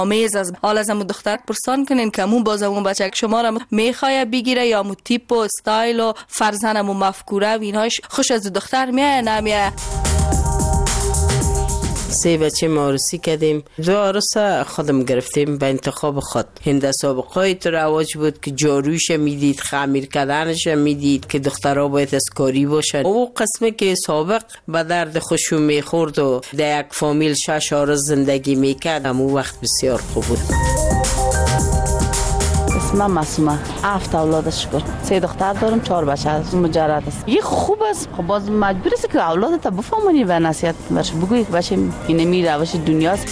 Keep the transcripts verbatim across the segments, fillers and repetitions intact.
آمیز از حال از امو دختر پرسان کنین که امو باز امو بچه شما را میخواه بگیره یا امو تیپ و استایل و فرزن امو مفکوره و اینهاش خوش از دختر میایه نمیایه. سه بچه ما عروسی کردیم، دو عروس خودم گرفتیم به انتخاب خود. هنده سابقای تو رواج بود که جارویش میدید، خمیر کردنش میدید که دخترها باید از کاری باشن. او قسمه که سابق به درد خوشو میخورد و در یک فامیل شش عروس زندگی میکرد، همون وقت بسیار خوب بود. اسمم معصومه، هفت اولادش بود. سه دختر دارم، چهار بچه است. مجرد است. یه خوب است. خب باز مجبور است که اولادت بفهمونی و نصیحت برش بگویی که بچه این می روش دنیاست.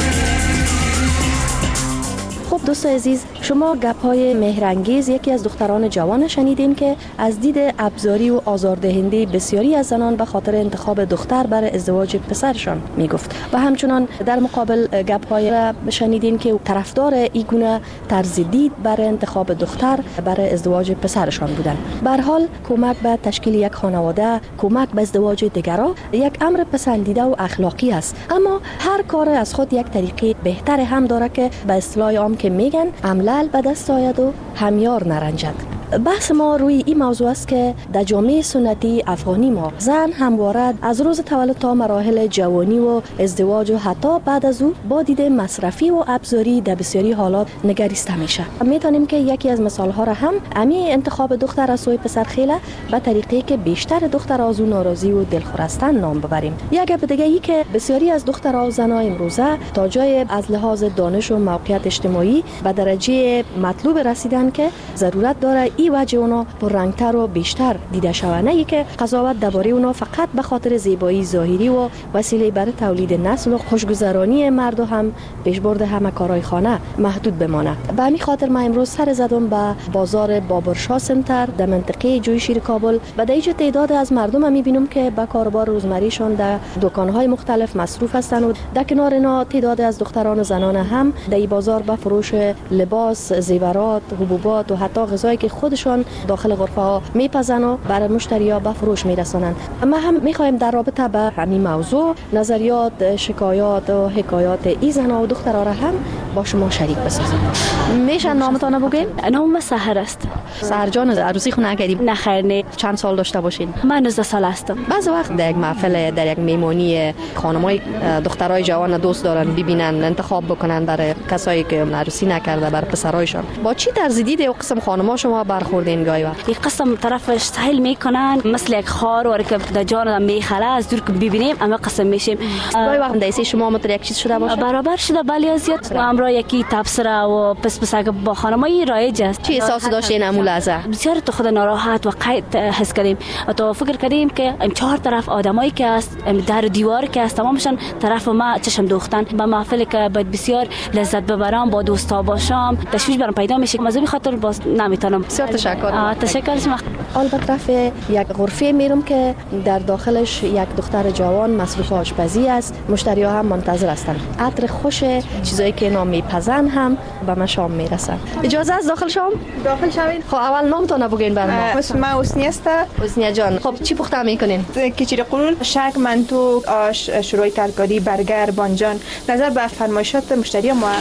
خب دوست عزیز، شما گپ‌های مهرانگیز یکی از دختران جوان شنیدین که از دید ابزاری و آزاردهنده بسیاری از زنان به خاطر انتخاب دختر برای ازدواج پسرشان میگفت و همچنان در مقابل گپ‌های را شنیدین که طرفدار ایگونه طرز دید برای انتخاب دختر برای ازدواج پسرشان بودن. به هر حال کمک به تشکیل یک خانواده، کمک به ازدواج دیگران یک امر پسندیده و اخلاقی است، اما هر کار از خود یک طریقه بهتر هم داره که به اصطلاح عام که میگن عملل به دست آید و همیار نرنجد. بحث ما روی این موضوع است که در جامعه سنتی افغانی ما زن همواره از روز تولد تا مراحل جوانی و ازدواج و حتی بعد از او با دید مصرفی و ابزاری در بسیاری حالات نگریسته میشه. میتونیم که یکی از مثال ها را هم امی انتخاب دختر از سوی پسر خیله به طریقی که بیشتر دختر از او ناراضی و دلخور هستند نام ببریم. یک گپ دیگه ای که بسیاری از دخترها و زنای امروزه تا جای از لحاظ دانش و موقعیت اجتماعی به درجه مطلوب رسیدن که ضرورت داره ای وجه اونا پررنگتر و بیشتر دیده شود، نه ای که قضاوت درباره اونا فقط به خاطر زیبایی ظاهری و وسیله برای تولید نسل و خوشگذرانی مرد و هم پیشبرد همه کارهای خانه محدود بمانه. به همین خاطر ما امروز سر زدم به بازار بابرشاه سنتر در منطقه جوی شیر کابل و در اینجا تعداد از مردم هم میبینم که با کاروبار روزمریشون در دکانهای مختلف مصروف هستند و در کنار اینا تعداد از دختران و زنان هم در این بازار به فروش لباس، زیورات، حبوبات و حتی غذایی که خودشون داخل غرفه ها میپزن و برای مشتری ها به فروش میرسونن. ما هم میخوایم در رابطه به همین موضوع نظریات، شکایات و حکایات این زنها و دخترها را هم با شما شریک بسازیم. میشه نامتان بگین؟ نام سحر است. سحر جان، عروسی خونه کردیم؟ نه خیر نه. چند سال داشته باشین؟ من نوزده سال هستم. بعض وقت در یک محفل، در یک میمونی، خانمای دخترای جوان دوست دارن ببینن، انتخاب بکنن برای کسایی که عروسی نکرده برای پسرایشان. با چی طرز دید او قسم خانما شما برخوردین گاهی وقت؟ این قسم طرفش سهل میکنن مثل یک خار و که در جان میخله از دور که ببینیم اما قسم میشیم. گاهی وقت دیسی شما متر یک چیز شده باشه؟ برابر شده بلی زیاد و امرا یکی تبصره و پس پس اگه با خانمای رایج است. چی احساس داشتین امو لحظه؟ بسیار تو خود ناراحت و قید حس کردیم و تو فکر کردیم که این چهار طرف آدمایی که است در دیوار که است تمامشان طرف ما چشم دوختن. با محفلی که باید بسیار لذت ببرم، با دوستا باشم، تشویش برام پیدا میشه که مزه خاطر باز نمیتونم. بسیار تشکر. تشکر شما. البته طرف یک غرفه میرم که در داخلش یک دختر جوان مصروف آشپزی است، مشتری ها هم منتظر هستند. عطر خوش چیزایی که نام میپزن هم به من شام میرسن. اجازه است داخل شام؟ داخل شوید. خب اول نامتون بگین برام. اسم من حسنی است. حسنی جان، خب چی پخته میکنین؟ کچری قرول، شک، منتو، آش، شروی ترکاری، برگر، بانجان. نظر به فرمایشات مشتری ما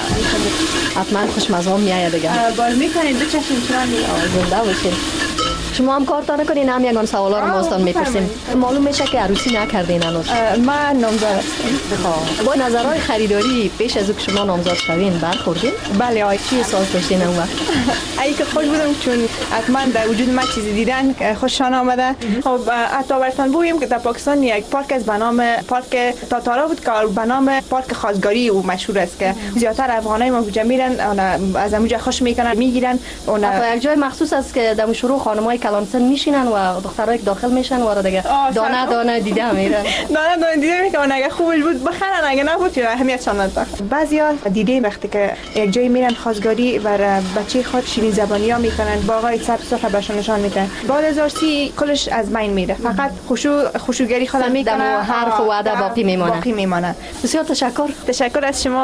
حتما خوشمزه میاد دیگه. بال میکنید دو چشم چرا زنده باشین. شما هم کارتان کنین، هم یگان سوالا رو ماستان میپرسیم. معلوم میشه که عروسی نکردین هنوز. من نامزد هستم. خب با نظرهای خریداری پیش از اینکه شما نامزد شوین برخوردین؟ بله آی. چی احساس داشتین اون وقت؟ ای که خوش بودم چون حتما در وجود من چیزی دیدن خوششان آمده. خب حتی براتون بگویم که در پاکستان یک پارک از به نام پارک تاتارا بود که به نام پارک خواستگاری او مشهور است که زیاتر افغانای ما اونجا میرن، از اونجا خوش میکنن، میگیرن. اون یک جای مخصوص است که در شروع خانمای کلانسن میشینن و دخترای داخل میشن و دیگه دانه دانه دیده میرن. دانه دانه دیده میکنن. اگه خوبش بود بخرن، اگه نبود که اهمیتشان نداره. بعضیا دیده وقتی که یک جایی میرن خواستگاری برای بچه خود شیرین زبانی ها میکنن، باغای سبز سرخ بهشون نشان میدن. بعد از عروسی کلش از بین میره، فقط خشوع خشوگری خود میکنن، هر وعده باقی میمونه. باقی میمونه. بسیار تشکر. تشکر از شما.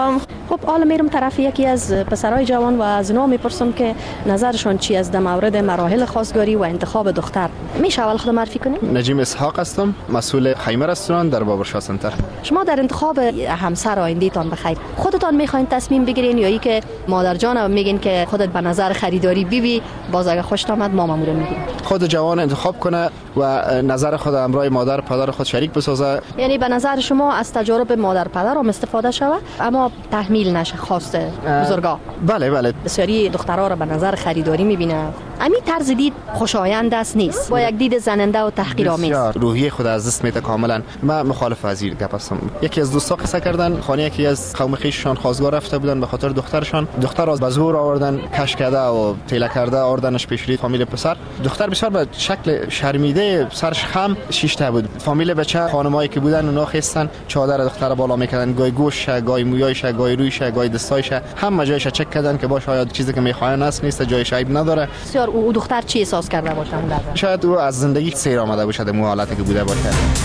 خب حالا میرم طرف یکی از پسرای جوان و از اونا میپرسم که نظرشون چی است در مورد مراحل خواستگاری و انتخاب دختر. میشه اول خود معرفی کنید؟ نجیم اسحاق هستم، مسئول خیمه رستوران در بابرشاه سنتر. شما در انتخاب همسر آینده‌تان بخیر خودتان میخواین تصمیم بگیرین یا ای که مادر جان میگین که خودت به نظر خریداری بیبی باز اگه خوشت آمد ما مامور میگیم؟ خود جوان انتخاب کنه و نظر خود همراه مادر پدر خود شریک بسازه. یعنی به نظر شما از تجارب مادر پدر هم استفاده شود اما تحمیل نشه خواست بزرگا؟ بله بله. بسیاری دخترها را به نظر خریداری میبینه. همین طرز دید خوشایند است نیست، با یک دید زننده و تحقیرآمیز. روحیه خود از دست میده کاملا. من مخالف از این گپ هستم. یکی از دوستا قصه کردن خانه یکی از قوم خویششان خواستگار رفته بودن به خاطر دخترشان، دختر از بزور آوردن کش کرده و تیله کرده آوردنش پیش روی فامیل پسر. دختر بسیار به شکل شرمیده سرش خم شیشته بود. فامیل بچه خانمایی که بودن اونا خستن چادر دختر بالا میکردن، گای گوشش، گای مویایش، گای رویش، گای دستایش، همه جایش چک کردن که باشه آیا چیزی که میخواین است نیست، جایش عیب نداره. بسیار او دختر چی احساس کرده باشه؟ شاید او از زندگی سیر آمده باشه در حالتی که بوده باشه.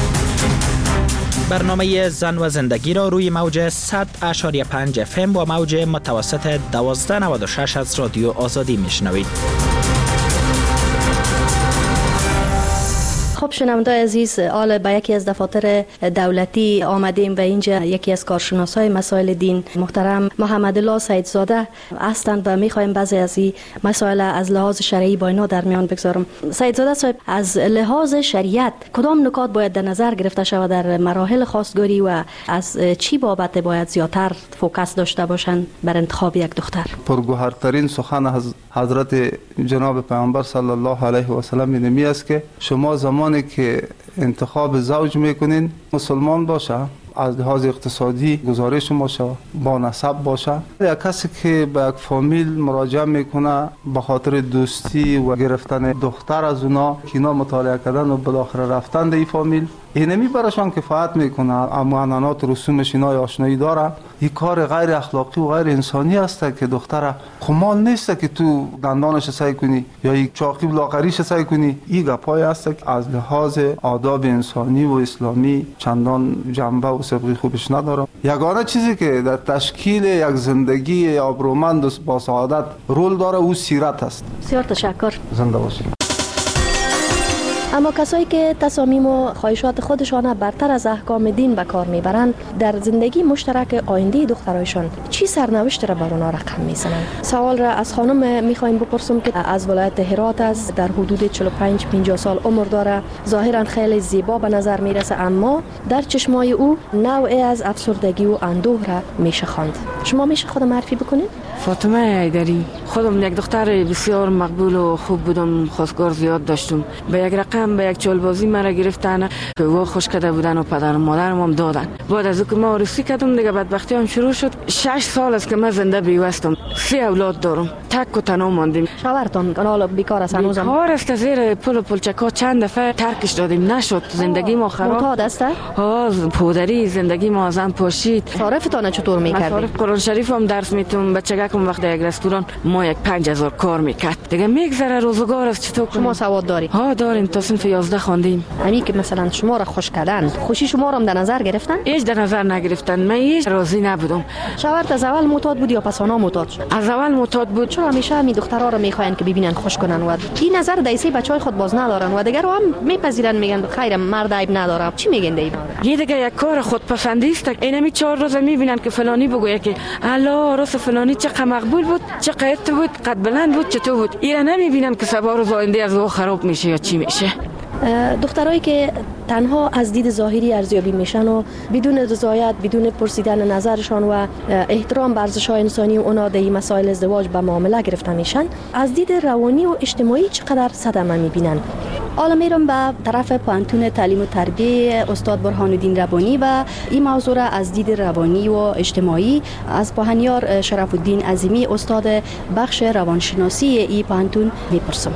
برنامه زن و زندگی را روی موج صد اشاری پنج اف ام با موج متوسط دوازده نود و شش از رادیو آزادی میشنوید. خب شنوندگان عزیز، حالا به یکی از دفاتر دولتی آمدیم و اینجا یکی از کارشناسای مسائل دین محترم محمد الله سیدزاده هستند و میخوایم بعضی از این مسائل از لحاظ شرعی با اینا در میان بگذارم. سیدزاده صاحب، از لحاظ شریعت کدام نکات باید در نظر گرفته شود در مراحل خواستگاری و از چی بابت باید زیاتر فوکس داشته باشند بر انتخاب یک دختر؟ پرگوهرترین سخن از حضرت جناب پیامبر صلی الله علیه و سلم اینمی است که شما زمانی که انتخاب زوج میکنین مسلمان باشه، از لحاظ اقتصادی گزارش باشه، با نسب باشه. یک کسی که به یک فامیل مراجعه میکنه به خاطر دوستی و گرفتن دختر از اونا که اینا مطالعه کردن و بالاخره رفتن در این فامیل، اینمی براشان کفایت میکنه. اما عنعنات رسومش اینا آشنایی داره. این کار غیر اخلاقی و غیر انسانی است که دختر خمال نیست که تو دندانش سعی کنی یا یک چاقی بلاغریش سعی کنی. این گپای است که از لحاظ آداب انسانی و اسلامی چندان جنبه و سبقی خوبش نداره. یگانه چیزی که در تشکیل یک زندگی آبرومند و با سعادت رول داره او سیرت است. بسیار تشکر. زنده باشید. اما کسایی که تصامیم و خواهشات خودشان برتر از احکام دین به کار میبرند در زندگی مشترک آینده دخترایشان چی سرنوشت را بر اونا رقم میزنند؟ سوال را از خانم میخوایم بپرسم که از ولایت هرات است، در حدود چهل و پنج پنجاه سال عمر داره، ظاهرا خیلی زیبا به نظر میرسه اما در چشمای او نوعی از افسردگی و اندوه را میشه خواند. شما میشه خود معرفی بکنید؟ فاطمه ایدری. خودم یک دختر بسیار مقبول و خوب بودم، خواستگار زیاد داشتم. به یک رقم به یک چالبازی مرا گرفتن که وا خوش کرده بودن و پدر و مادرم هم دادن. بعد از اینکه ما عروسی کردم دیگه بدبختی هم شروع شد. شش سال است که من زنده بیوستم، سه اولاد دارم، تک و تنها ماندیم. شوهرتان حالا بیکار است هنوزم؟ بیکار است، زیر پل و پلچکا چند دفعه ترکش دادیم، نشد. زندگی ما خراب. معتاد است؟ ها، پودری زندگی ما ازم پاشید. صارفتان چطور میکردید؟ صارف قرآن شریف هم درس میتونم. بچگکم وقت یک رستوران ما یک پنج هزار کار میکرد. دیگه میگذره روزگار است. چطور کنیم؟ شما سواد داری؟ ها داریم، تا صنف یازده خواندیم. همین که مثلا شما را خوش کردن، خوشی شما را هم در نظر گرفتن؟ هیچ در نظر نگرفتن. من هیچ راضی نبودم. شوهرت از اول معتاد بود یا پس آن معتاد شد؟ از اول معتاد بود. چرا همیشه همین دخترها را میخواین که ببینن خوش کنن و این نظر دایسه بچهای خود باز ندارن و دیگر هم میپذیرن، میگن خیر مرد عیب نداره. چی میگن دیگه؟ یه دیگه یک کار خودپسندی است. اینمی چهار روز میبینن که فلانی بگویه که الله راست فلانی چقدر مقبول بود، چقدر بود، قد بلند بود، چطور بود. اینا نمیبینن که سبا روز آینده از او خراب میشه یا چی میشه. دخترایی که تنها از دید ظاهری ارزیابی میشن و بدون رضایت، بدون پرسیدن نظرشان و احترام به ارزش‌های انسانی اونا در این مسائل ازدواج به معامله گرفته میشن، از دید روانی و اجتماعی چقدر صدمه میبینن. حالا میرم به طرف پانتون تعلیم و تربیه استاد برهان الدین ربانی و این موضوع را از دید روانی و اجتماعی از پهنیار شرف الدین عظیمی استاد بخش روانشناسی این پانتون میپرسم.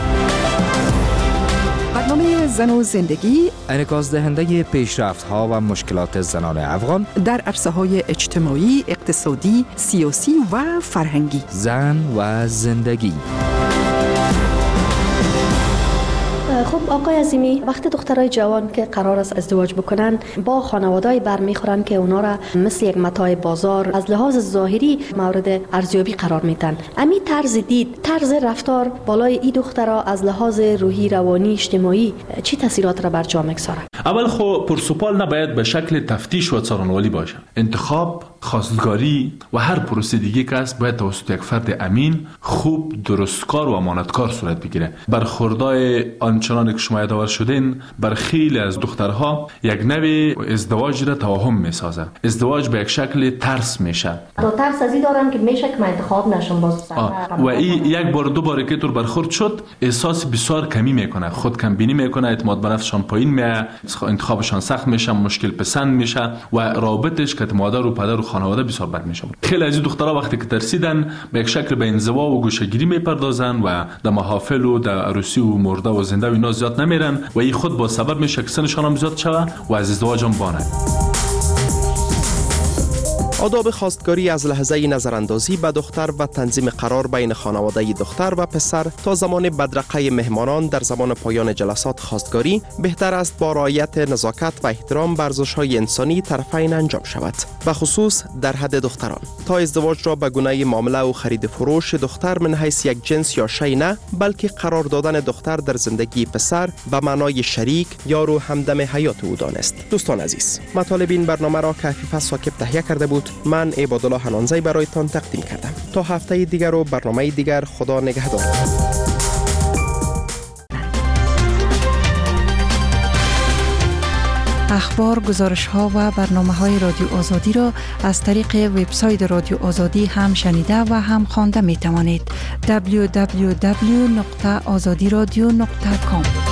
برنامه زن و زندگی انعکاس دهنده پیشرفت‌ها و مشکلات زنان افغان در عرصه‌های اجتماعی، اقتصادی، سیاسی و فرهنگی. زن و زندگی. خب آقای عظیمی، وقتی دخترای جوان که قرار است ازدواج بکنن با خانواده‌ای برمیخورن که اونا را مثل یک متاع بازار از لحاظ ظاهری مورد ارزیابی قرار میدن، امی طرز دید، طرز رفتار بالای این دخترها از لحاظ روحی، روانی، اجتماعی چی تاثیرات را بر جامعه گذاره؟ اول خو پرسپال نباید به شکل تفتیش و څارنوالی باشه. انتخاب، خواستگاری و هر پروسه دیگه که است باید توسط یک فرد امین، خوب، درستکار و امانتکار صورت بگیره. برخوردای آنچنان که شما یادآور شدین بر خیلی از دخترها یک نوع ازدواج را توهم میسازه. ازدواج به یک شکل ترس میشه. دو ترس ازی دارم که میشه که من انتخاب نشم باز. و این یک بار دو بار که طور برخورد شد احساس بسیار کمی میکنه، خود کم بینی میکنه، اعتماد به نفسشان پایین میاد، انتخابشان سخت میشه، مشکل پسند میشه و رابطش که مادر و پدر و خانواده بسیار بد میشه. خیلی از دخترها وقتی که ترسیدن به یک شکل به انزوا و گوشه‌گیری میپردازن و در محافل و در عروسی و مرده و زنده و اینا زیاد نمیرن و این خود با سبب میشه که سنشان هم زیاد شوه و از ازدواج هم بانه. آداب خواستگاری از لحظه نظراندازی به دختر و تنظیم قرار بین خانواده دختر و پسر تا زمان بدرقه مهمانان در زمان پایان جلسات خواستگاری بهتر است با رعایت نزاکت و احترام به ارزش‌های انسانی طرفین انجام شود، به خصوص در حد دختران، تا ازدواج را به گونه معامله و خرید فروش دختر من حیث یک جنس یا شی نه، بلکه قرار دادن دختر در زندگی پسر به معنای شریک، یار و همدم حیات او دانست. دوستان عزیز، مطالب این برنامه را که عفیف ثاقب تهیه کرده بود، من عبادالله حنانزی برایتان تقدیم کردم. تا هفته دیگر و برنامه دیگر، خدا نگهدار. اخبار، گزارش ها و برنامه های رادیو آزادی را از طریق وبسایت رادیو آزادی هم شنیده و هم خوانده می توانید. دبلیو دبلیو دبلیو دات آزادی رادیو دات کام